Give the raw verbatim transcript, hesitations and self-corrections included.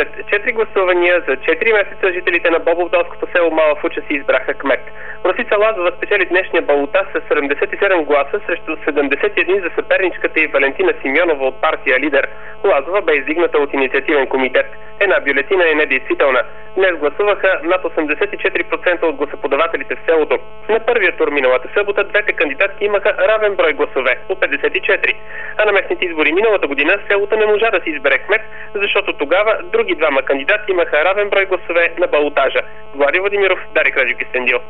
След четири гласувания за четири месеца жителите на Бобовдолското село Мала Фуча си избраха кмет. Росица Лазова спечели днешния балотаж с седемдесет и седем гласа срещу седемдесет и един за съперничката и Валентина Симеонова от партия Лидер. Лазова бе издигната от инициативен комитет. Една бюлетина е недействителна. Днес гласуваха над осемдесет и четири процента от гласоподавателите в селото. На първия тур миналата събота двете кандидатки имаха равен брой гласове – по петдесет и четири. А на местните избори миналата година селото не можа да си избере кмет, защото тогава други двама кандидати имаха равен брой гласове на балотажа. Влади Владимиров, Дарик Радио Кюстендил.